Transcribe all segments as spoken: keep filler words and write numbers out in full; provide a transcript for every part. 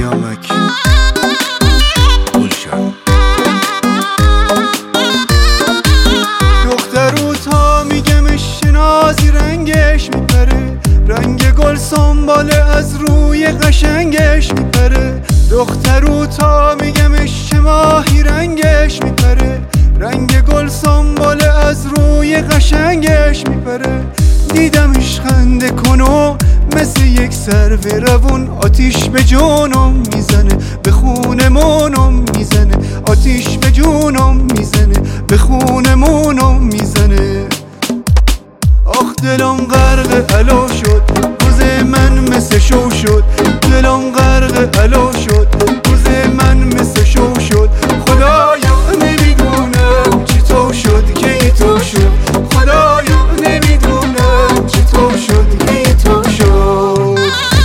سیامک گلشن. دخترو تا میگمش نازی رنگش میپره، رنگ گل سنباله از روی قشنگش میپره. دخترو تا میگمش چه ماهی رنگش میپره، رنگ گل سنباله از روی قشنگش میپره. دیدمش خنده کنو مثل یک سرو روون، آتیش به جونم میزنه به خونمونم میزنه، آتیش به جونم میزنه به خونمونم میزنه. آخ دلم غرق علا شد، روز من مثل شو شد. دلم غرق علا شد، روز من مثل شو شد. خدایا نمیدونم چطور شد که تو شد، خدایا نمیدونم چطور شد که تو شد.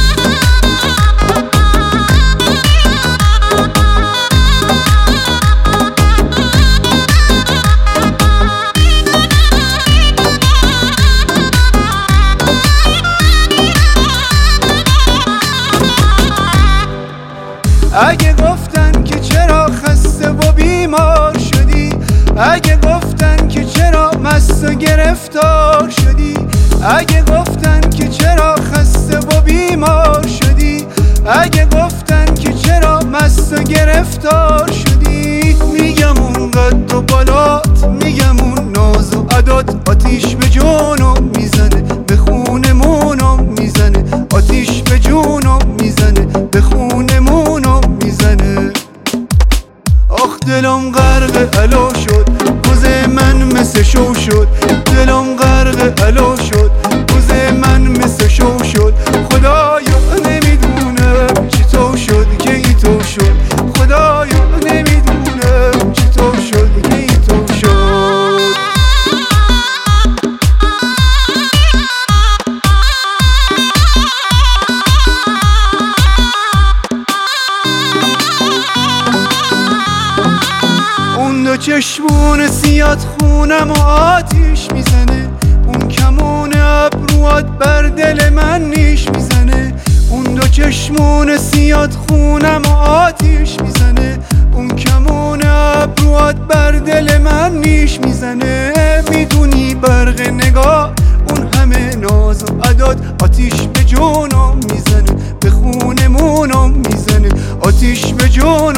اگه گفتن که چرا خسته و بیمار شدی، اگه گفتن که چرا مست و گرفتار شدی، اگه گفتن که چرا خسته و بیمار شدی، اگه گفتن که چرا مست و گرفتار شدی، میگم اون قد و بالات، میگم اون ناز و عدات، آتیش به جونم میزنه به خونمونم میزنه، آتیش به جونم میزنه به خونمونم میزنه. آخ دلم غرق علا شد، روز من مثل شو شد. دلم غرق علا شد، روز من مثل شو شد. خدایا نمیدونم چطور شد که ای تو شد، خدایا نمیدونم چطور شد که ای تو شد. اون دو چشمون سیاد خونم و آتیش میزنه، اون کمون ابروات بر دل من نیش میزنه. اون دو چشمون سیاد خونم و آتیش میزنه، اون کمون ابروات بر دل من نیش میزنه. میدونی برق نگاه اون همه ناز و عداد، آتیش به جونم میزنه به خونمونم میزنه، آتیش به جونم